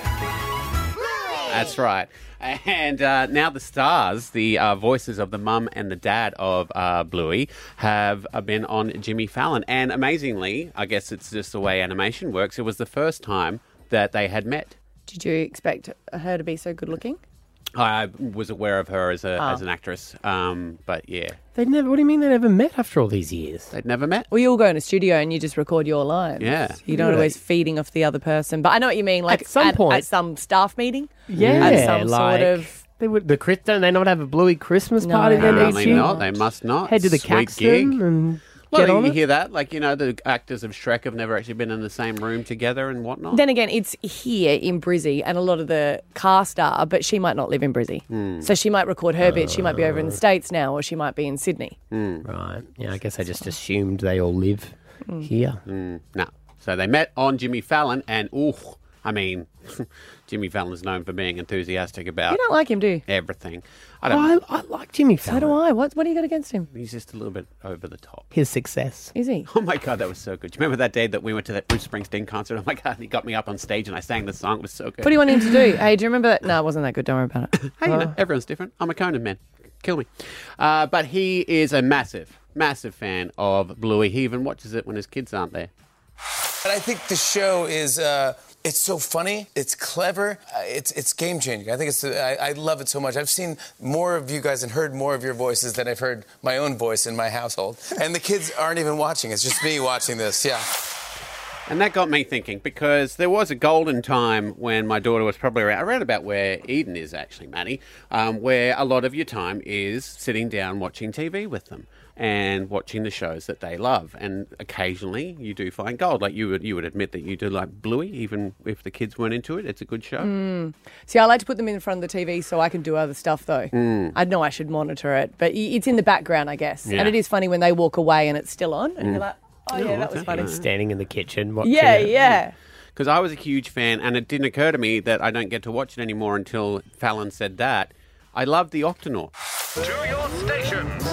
That's right. And now the stars, the voices of the mum and the dad of Bluey, have been on Jimmy Fallon. And amazingly, I guess it's just the way animation works, it was the first time that they had met. Did you expect her to be so good looking? I was aware of her as an actress, but yeah. They'd never. What do you mean they never met after all these years? They'd never met? Well, you all go in a studio and you just record your lines. Yeah. You're not always feeding off the other person. But I know what you mean, like At some point. at some staff meeting. Yeah. At some sort of... They would. Don't they not have a Bluey Christmas party then each Apparently year? not. They must not. Head to the Sweet Caxton gig. and Well, get on you it. hear that? The actors of Shrek have never actually been in the same room together and whatnot. Then again, it's here in Brizzy, and a lot of the cast are, but she might not live in Brizzy. So she might record her bit. She might be over in the States now, or she might be in Sydney. Right. Yeah, I guess I just assumed they all live here. No. So they met on Jimmy Fallon, and Jimmy Fallon's known for being enthusiastic about You don't like him, do you? everything. I don't. I like Jimmy Fallon. So do I. What do you got against him? He's just a little bit over the top. His success. Is he? Oh my God, that was so good. Do you remember that day that we went to that Bruce Springsteen concert? Oh my God, he got me up on stage and I sang the song. It was so good. What do you want him to do? Hey, do you remember that? No, it wasn't that good. Don't worry about it. Hey, everyone's different. I'm a Conan man. Kill me. But he is a massive, massive fan of Bluey. He even watches it when his kids aren't there. But I think the show is It's so funny. It's clever. It's game changing. I think I love it so much. I've seen more of you guys and heard more of your voices than I've heard my own voice in my household. And the kids aren't even watching. It's just me watching this. Yeah. And that got me thinking, because there was a golden time when my daughter was probably around about where Eden is actually, Maddie, where a lot of your time is sitting down watching TV with them and watching the shows that they love. And occasionally you do find gold. Like you would admit that you do like Bluey, even if the kids weren't into it. It's a good show. See, I like to put them in front of the TV so I can do other stuff, though. I know I should monitor it, but it's in the background, I guess. Yeah. And it is funny when they walk away and it's still on, and you're like, oh, yeah, that was funny. Standing in the kitchen watching Yeah, it. yeah. Because I was a huge fan, and it didn't occur to me that I don't get to watch it anymore until Fallon said that. I love the Octonauts. To your stations.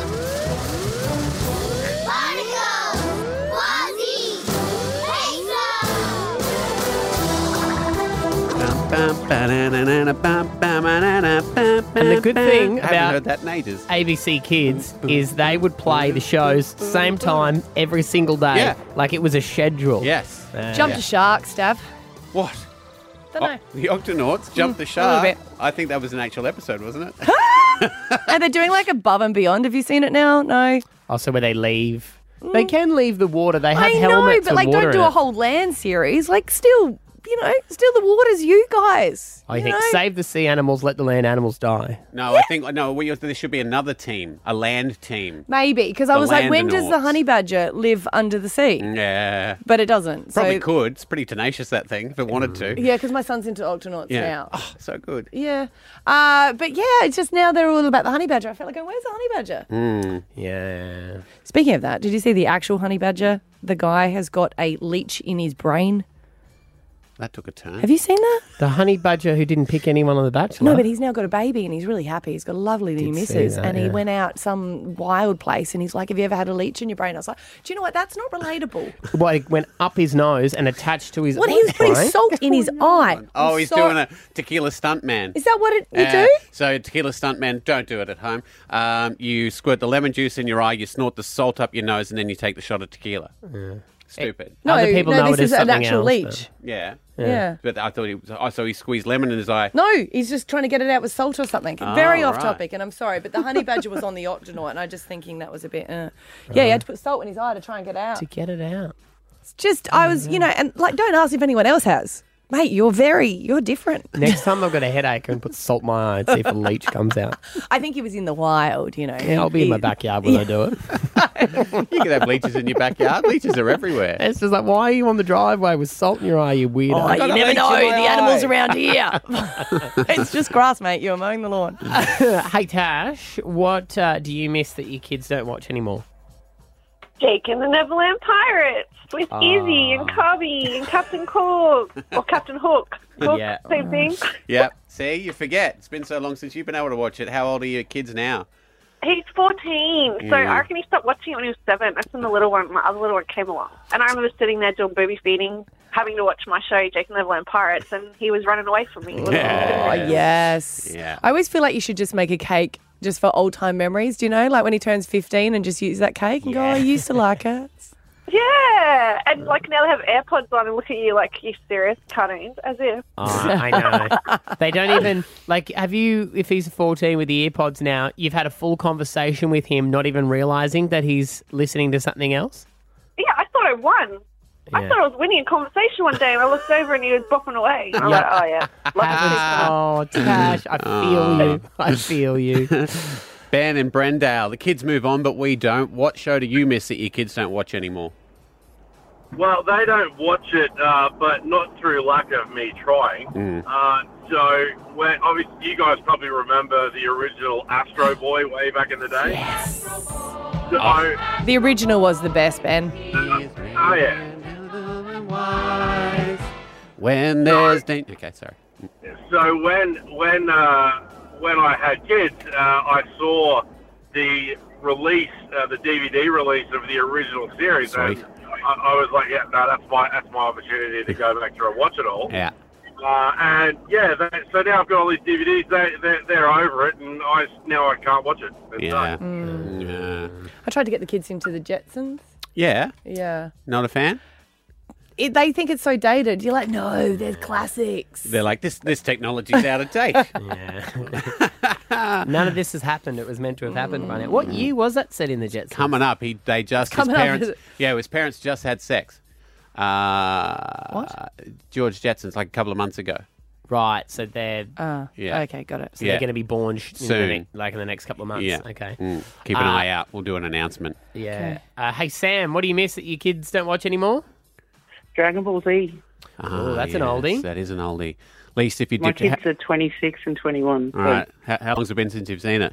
And the good thing I haven't about heard that in ages. ABC Kids is they would play the shows same time every single day. Yeah. Like it was a schedule. Yes. Jump to shark, Steph. What? Don't know. The Octonauts jumped the a little shark. bit. I think that was an actual episode, wasn't it? And they're doing like Above and Beyond. Have you seen it now? No. Also, where they leave. They can leave the water. They have I know, helmets but with like, water don't do in a it. whole land series. Like, still, still the water's you guys. I think save the sea animals, let the land animals die. No, I think there should be another team, a land team. Maybe, because I The was like, when does the Landonauts. honey badger live under the sea? Yeah. But it doesn't. Probably So, could. It's pretty tenacious, that thing, if it wanted to. yeah, because my son's into Octonauts Yeah. now. Oh, so good. Yeah. But yeah, it's just now they're all about the honey badger. I felt like, where's the honey badger? Yeah. Speaking of that, did you see the actual honey badger? The guy has got a leech in his brain. That took a turn. Have you seen that? The honey badger who didn't pick anyone on The Bachelor. No, but he's now got a baby and he's really happy. He's got a lovely new Did see missus. that, And he yeah. went out some wild place and he's like, have you ever had a leech in your brain? I was like, do you know what? That's not relatable. Well, it went up his nose and attached to his What, he was putting brain? salt in his eye. Oh, he's Salt- doing a tequila stuntman. Is that what you do? So tequila stuntman, don't do it at home. You squirt the lemon juice in your eye, you snort the salt up your nose, and then you take the shot of tequila. Stupid. No, Other people know this it is is an something actual else, leech. Yeah. Yeah. But I thought so he squeezed lemon in his eye. No, he's just trying to get it out with salt or something. Very off right. topic, and I'm sorry, but the honey badger was on the Octonaut, and I just thinking that was a bit. Yeah, he had to put salt in his eye to try and get out. To get it out. It's just, I was, and like, don't ask if anyone else has. Mate, you're different. Next time I've got a headache, I can put salt in my eye and see if a leech comes out. I think he was in the wild, Yeah, I'll be in my backyard when I do it. You can have leeches in your backyard. Leeches are everywhere. It's just like, why are you on the driveway with salt in your eye, you weirdo? Oh, you got a never leech know. in The my animals eye. around here. It's just grass, mate. You're mowing the lawn. Hey, Tash, what do you miss that your kids don't watch anymore? Jake and the Neverland Pirates with Izzy and Cubby and Captain Cook or Captain Hook. Hook, Yeah. same thing. Yep. See, you forget. It's been so long since you've been able to watch it. How old are your kids now? He's 14, so I reckon he stopped watching it when he was 7. That's when my other little one came along. And I remember sitting there doing booby feeding, having to watch my show, Jake and the Neverland Pirates, and he was running away from me. Oh, yes. Yeah. I always feel like you should just make a cake just for old time memories, do you know? Like when he turns 15 and just use that cake and go, I used to like it. Yeah, and like now they have AirPods on and look at you like, you serious? Cartoons, as if. Oh, I know. They don't even, if he's 14 with the earpods now, you've had a full conversation with him, not even realising that he's listening to something else? Yeah, I thought I won. I Yeah. thought I was winning a conversation one day and I looked over and he was bopping away. And I'm like, oh yeah. Oh, Tash, I feel you. I feel you. Ben and Brendale, the kids move on, but we don't. What show do you miss that your kids don't watch anymore? Well, they don't watch it, but not through lack of me trying. So, when obviously you guys probably remember the original Astro Boy way back in the day. Yes. So, The original was the best, Ben. oh yeah. When there's danger. Okay, sorry. So when I had kids, I saw the release, the DVD release of the original series, Sweet. and I was like, yeah, no, that's my opportunity to go back through and watch it all. Yeah. And yeah, so now I've got all these DVDs. They're over it, and now I can't watch it. It's Yeah. done. Yeah. I tried to get the kids into the Jetsons. Yeah. Yeah. Not a fan? they think it's so dated. You're like, no, they're classics. They're like, this technology's out of date. None of this has happened. It was meant to have happened by now. What year was that set in the Jetsons? Coming up, his parents just had sex. What? George Jetson's like a couple of months ago. Right, so they're... Okay, got it. So they're going to be born soon, in the next couple of months. Yeah. Okay. Keep an eye out. We'll do an announcement. Yeah. Hey, Sam, what do you miss that your kids don't watch anymore? Dragon Ball Z. Oh, that's an oldie. That is an oldie. At least if you My dip... kids are 26 and 21. All right. How long's it been since you've seen it?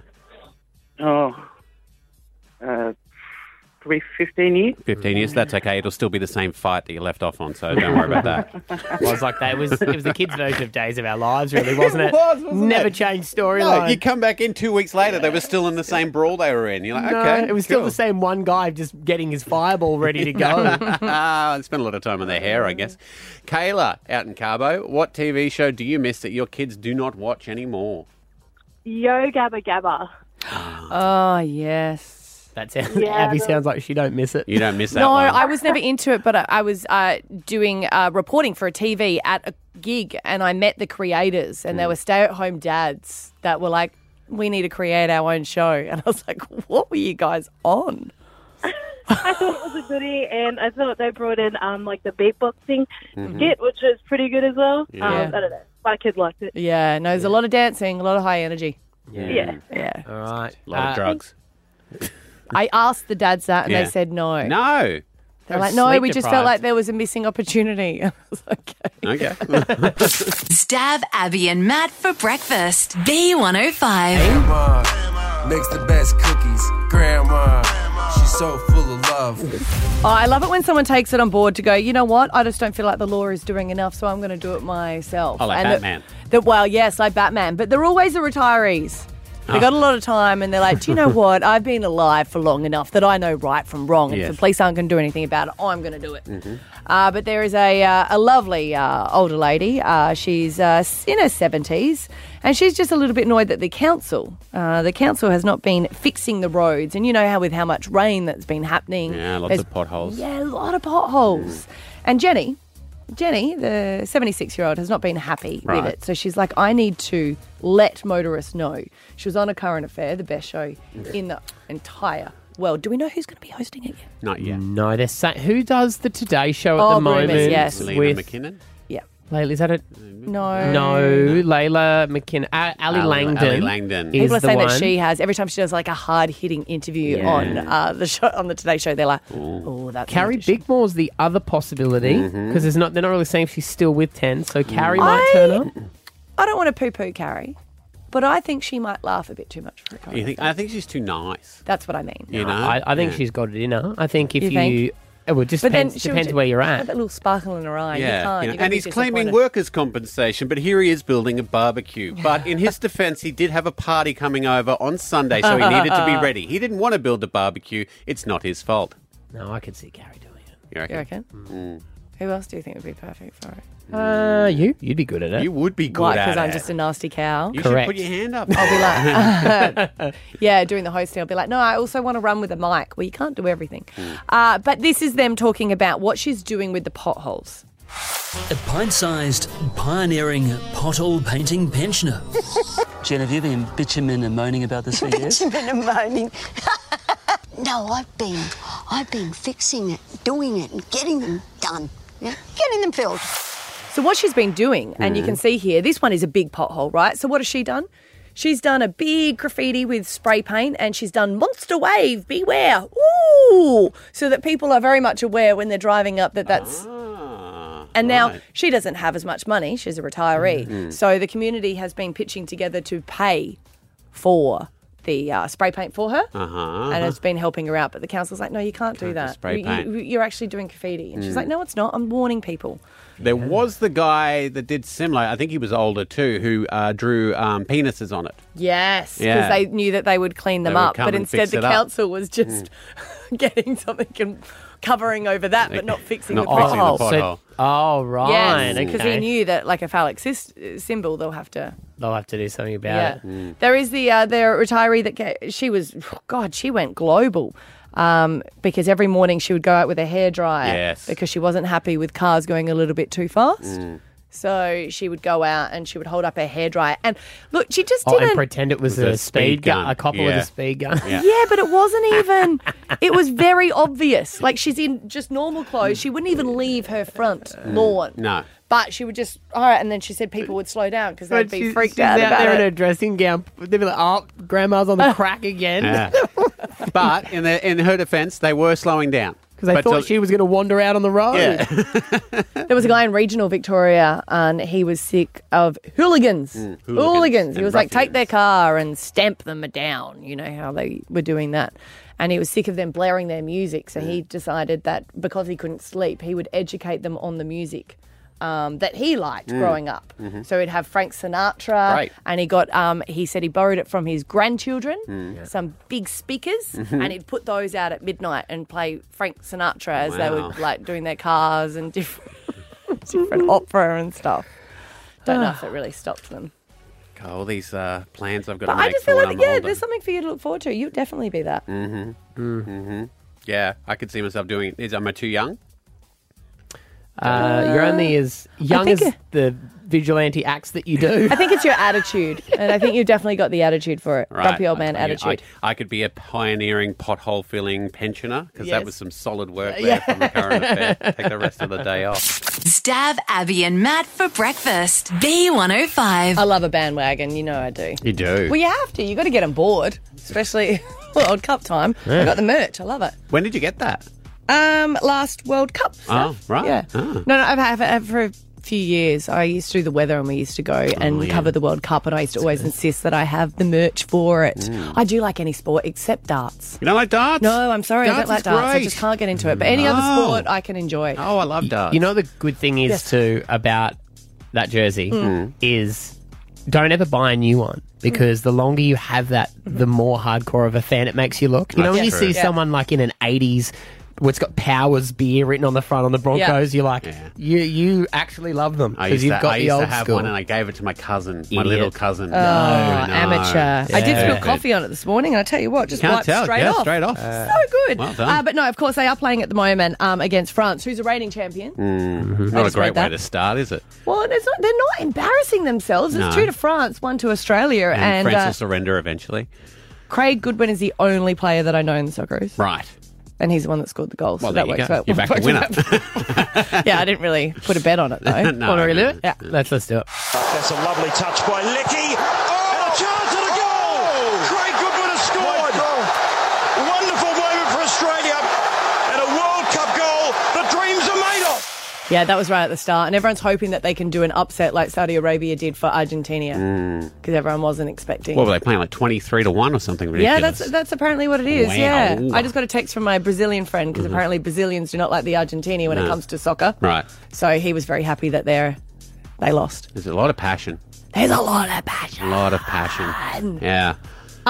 Probably 15 years. 15 years? That's okay. It'll still be the same fight that you left off on, so don't worry about that. Well, it was the kids' version of Days of Our Lives, really, wasn't it? Wasn't Never it? changed No, storyline. you come back in 2 weeks later, they were still in the same brawl they were in. You're like, okay. It was still cool. the same one guy just getting his fireball ready to go. I spent a lot of time on their hair, I guess. Kayla, out in Cabo, what TV show do you miss that your kids do not watch anymore? Yo Gabba Gabba. Oh, yes. That sounds, Abby sounds like she don't miss it. You don't miss that No, one. I was never into it, but I was doing reporting for a TV at a gig, and I met the creators, and they were stay-at-home dads that were like, we need to create our own show. And I was like, what were you guys on? I thought it was a goodie, and I thought they brought in like the beatboxing skit, which was pretty good as well. Yeah. I don't know. My kid liked it. Yeah, no, there's a lot of dancing, a lot of high energy. Yeah. All right. A lot of drugs. I asked the dads that, and Yeah. they said no. No. They're like, no, we just felt like there was a missing opportunity. I was like, Okay. Stab Abby and Matt for breakfast. B105. Grandma makes the best cookies. Grandma, she's so full of love. Oh, I love it when someone takes it on board to go, you know what? I just don't feel like the law is doing enough, so I'm going to do it myself. Oh, like And Batman. well, yes, like Batman. But they're always the retirees. They got a lot of time, and they're like, do you know what? I've been alive for long enough that I know right from wrong. And if Yes. the police aren't going to do anything about it, I'm going to do it. But there is a lovely older lady. She's in her 70s, and she's just a little bit annoyed that the council has not been fixing the roads. And you know how with how much rain that's been happening. Yeah, lots there's- of potholes. Yeah, a lot of potholes. And Jenny, the 76-year-old, has not been happy Right. with it. So she's like, I need to let motorists know. She was on A Current Affair, the best show in the entire world. Do we know who's going to be hosting it yet? Not yet. No, they're saying... Who does the Today Show at the moment? Rumours, yes. Selena With McKinnon? Yeah. Layla, is that it? No. No, Layla McKinnon. Ali Langdon. Ali Langdon. Is People are the saying one. that she has, every time she does like a hard-hitting interview on the show, on the Today Show, they're like, oh, that's an Carrie addition. Bickmore's the other possibility because they're not really saying if she's still with 10, so Carrie might turn up. I don't want to poo-poo Carrie, but I think she might laugh a bit too much for it. I think she's too nice. That's what I mean. You know? I think Yeah. she's got it in her. I think if You think? it would just But then depends, she'll depends ju- where you're Got at. that little sparkle in her eye. You can't. you know, You're gonna and be he's claiming disappointed. workers' compensation, but here he is building a barbecue. But in his defence, he did have a party coming over on Sunday, so he needed to be ready. He didn't want to build a barbecue. It's not his fault. No, I could see Carrie doing it. You reckon? You reckon? Mm. Who else do you think would be perfect for it? You'd be good at it. You would be good Why? at Because it. I'm just a nasty cow. You Correct. should put your hand up. I'll be like, yeah, doing the hosting. I'll be like, no, I also want to run with a mic. Well, you can't do everything. But this is them talking about what she's doing with the potholes. A pint-sized, pioneering pothole painting pensioner. Jen, have you been bitching and moaning about this for years? Bitching and moaning. No, I've been fixing it, doing it, and getting them done. Yeah, getting them filled. So what she's been doing, and you can see here, this one is a big pothole, right? So what has she done? She's done a big graffiti with spray paint, and she's done Monster Wave, beware, ooh, so that people are very much aware when they're driving up that that's... And now she doesn't have as much money. She's a retiree. So the community has been pitching together to pay for the spray paint for her. And it's been helping her out. But the council's like, no, you can't do that. spray paint. You're actually doing graffiti. And she's like, no, it's not. I'm warning people. There was the guy that did similar, I think he was older too, who drew penises on it. Yes, because Yeah. they knew that they would clean them They would up. come But and instead fix the it up. council was just getting something and covering over that, but not fixing Not the fixing the pothole. pothole. Oh, right. Yes, because okay. he knew that like a phallic symbol, they'll have to... They'll have to do something about Yeah. it. There is the retiree that she was, God, she went global. because every morning she would go out with a hairdryer Yes. because she wasn't happy with cars going a little bit too fast. So she would go out and she would hold up her hairdryer. And look, she just didn't... and pretend it was a speed gun. A copper with a speed gun. Yeah, but it wasn't even... It was very obvious. Like, she's in just normal clothes. She wouldn't even leave her front lawn. No. But she would just... All right, and then she said people would slow down because they'd be freaked she's out out about there it. in her dressing gown. They'd be like, oh, Grandma's on the crack again. Yeah. But in her defence, they were slowing down. Because they thought she was going to wander out on the road. Yeah. There was a guy in regional Victoria and he was sick of hooligans. Hooligans. He was like, take their car and stamp them down. You know how they were doing that. And he was sick of them blaring their music. So he decided that because he couldn't sleep, he would educate them on the music that he liked growing up. So he'd have Frank Sinatra. Great. And he got, he said he borrowed it from his grandchildren, some big speakers, and he'd put those out at midnight and play Frank Sinatra as they were like doing their cars and different opera and stuff. Don't know if it really stopped them. God, all these plans I've got But to make I just for feel when like, I'm older. there's something for you to look forward to. You'd definitely be that. Yeah, I could see myself doing it. Am I too young? You're only as young as the vigilante acts that you do. I think it's your attitude, and I think you've definitely got the attitude for it. Grumpy old man attitude. I could be a pioneering pothole-filling pensioner because Yes. that was some solid work there from the current affair. Take the rest of the day off. Stab Abby and Matt for breakfast. B105. I love a bandwagon. You know I do. You do. Well, you have to. You've got to get on board, especially World Cup time. Yeah. I got the merch. I love it. When did you get that? Last World Cup stuff. Oh, right. Yeah. Oh. No, I've had for a few years. I used to do the weather and we used to go and cover the World Cup, and I used to always insist that I have the merch for it. I do like any sport except darts. You don't like darts? No, I'm sorry. I Darts don't like is darts. I great. just can't get into it. But any other No. sport I can enjoy. Oh, I love darts. You know the good thing is too about that jersey is don't ever buy a new one because the longer you have that, the more hardcore of a fan it makes you look. You know, That's when you true. see someone like in an 80s where it's got Powers beer written on the front on the Broncos, you're like, you actually love them I because used you've to, got I the used old to have school. one and I gave it to my cousin, my Idiot. little cousin. Oh, amateur. I did spill coffee on it this morning, and I tell you what, just Can't wiped tell. straight Yeah, off. straight off. So good. Well done. But no, of course, they are playing at the moment against France, who's a reigning champion. Not a just great read that. way to start, is it? Well, they're not embarrassing themselves. It's No. 2 to France, 1 to Australia. And And France will surrender eventually. Craig Goodwin is the only player that I know in the Socceroos. Right. And he's the one that scored the goal. Well, so there that you works go. well. You're back a winner. Yeah, I didn't really put a bet on it, though. No, Want to no, relive it? Yeah. Let's do it. That's a lovely touch by Lecky. And a chance at a goal! Craig Goodwin has scored! Wonderful moment for Australia. And a World Cup goal that dreams are made of. Yeah, that was right at the start. And everyone's hoping that they can do an upset like Saudi Arabia did for Argentina. Because everyone wasn't expecting. What were they playing, like 23-1 or something ridiculous? Yeah, that's apparently what it is. Wow. Yeah, I just got a text from my Brazilian friend because apparently Brazilians do not like the Argentini when it No. comes to soccer. Right. So he was very happy that they lost. There's a lot of passion. There's a lot of passion. A lot of passion. Yeah.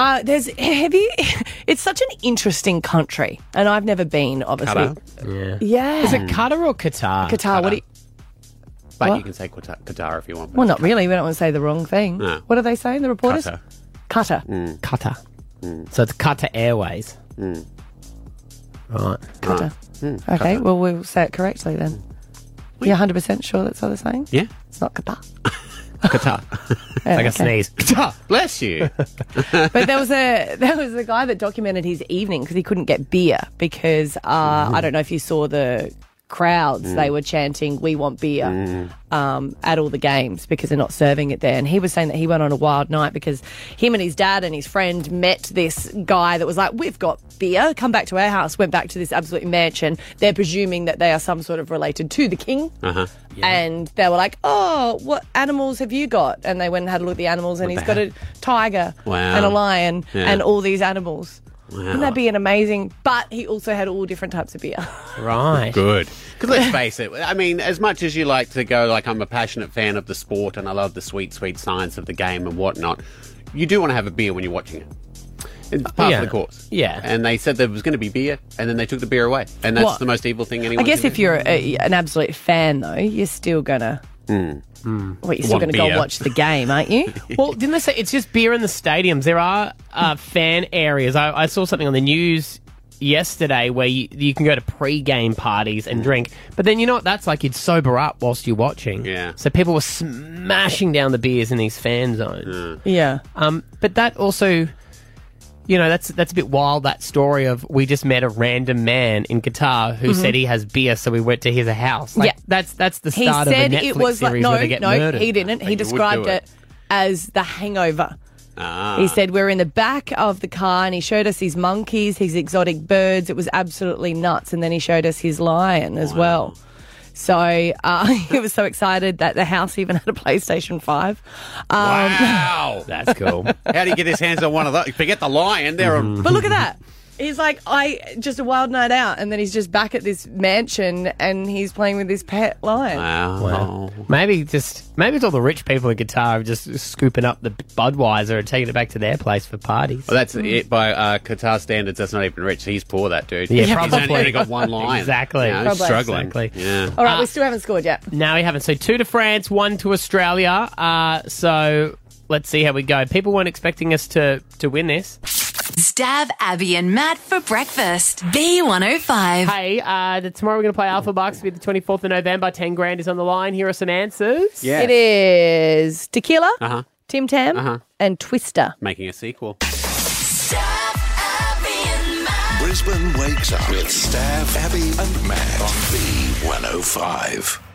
It's such an interesting country, and I've never been. Obviously, Qatar? Yeah. Is it Qatar or Qatar? Qatar. What do you? But What? you can say Qatar if you want. but Well, it's not really. We don't want to say the wrong thing. No. What are they saying? The reporters. Qatar. Qatar. Qatar. So it's Qatar Airways. Mm. Right. Qatar. Mm, Okay. Qatar. Well, we'll say it correctly then. You're 100% sure that's what they're saying? Yeah. It's not Qatar. Qatar. Yeah, Like a okay. sneeze. Qatar. Bless you. But there was a guy that documented his evening because he couldn't get beer because I don't know if you saw the crowds. They were chanting, "We want beer," at all the games because they're not serving it there. And he was saying that he went on a wild night because him and his dad and his friend met this guy that was like, "We've got beer. Come back to our house." Went back to this absolute mansion. They're presuming that they are some sort of related to the king. Uh-huh. And they were like, "Oh, what animals have you got?" And they went and had a look at the animals, and What he's the got a tiger Wow. and a lion Yeah. and all these animals. Wow. Wouldn't that be an amazing? But he also had all different types of beer. Right. Good. Because let's face it, I mean, as much as you like to go, like, I'm a passionate fan of the sport and I love the sweet, sweet science of the game and whatnot, you do want to have a beer when you're watching it. It's part Yeah. of the course. Yeah. And they said there was going to be beer, and then they took the beer away. And that's Well, the most evil thing anyone I guess can if do. you're an absolute fan, though, you're still gonna. Well, you're still Want going to go and beer. watch the game, aren't you? Well, didn't they say it's just beer in the stadiums? There are fan areas. I saw something on the news yesterday where you can go to pre-game parties and drink, but then you know what that's like? You'd sober up whilst you're watching. Yeah. So people were smashing down the beers in these fan zones. Yeah. But that also, you know, that's a bit wild, that story of we just met a random man in Qatar who said he has beer, so we went to his house. Like, Yeah. That's the He start of a said Netflix it was like, series no, where they get murdered. he didn't. He you would described do it. it as The Hangover. Ah. He said we're in the back of the car and he showed us his monkeys, his exotic birds. It was absolutely nuts. And then he showed us his lion as well. So he was so excited that the house even had a PlayStation 5. Wow. That's cool. How do you get his hands on one of those? Forget the lion. They're But look at that. He's like, just a wild night out, and then he's just back at this mansion, and he's playing with his pet lion. Wow. Maybe it's all the rich people in Qatar just scooping up the Budweiser and taking it back to their place for parties. Well, that's it. By Qatar standards, that's not even rich. He's poor, that dude. Yeah, He's probably. only got one lion. Exactly. You know, Probably. struggling. Exactly. Yeah. All right, we still haven't scored yet. No, we haven't. So 2 to France, 1 to Australia. So let's see how we go. People weren't expecting us to win this. Stab Abby and Matt for breakfast. B105. Hey, tomorrow we're going to play Alpha Bucks. It'll be the 24th of November. 10 grand is on the line. Here are some answers. Yeah. It is Tequila, Uh-huh. Tim Tam, Uh-huh. and Twister. Making a sequel. Brisbane wakes up with Stav, Abby, and Matt on B105.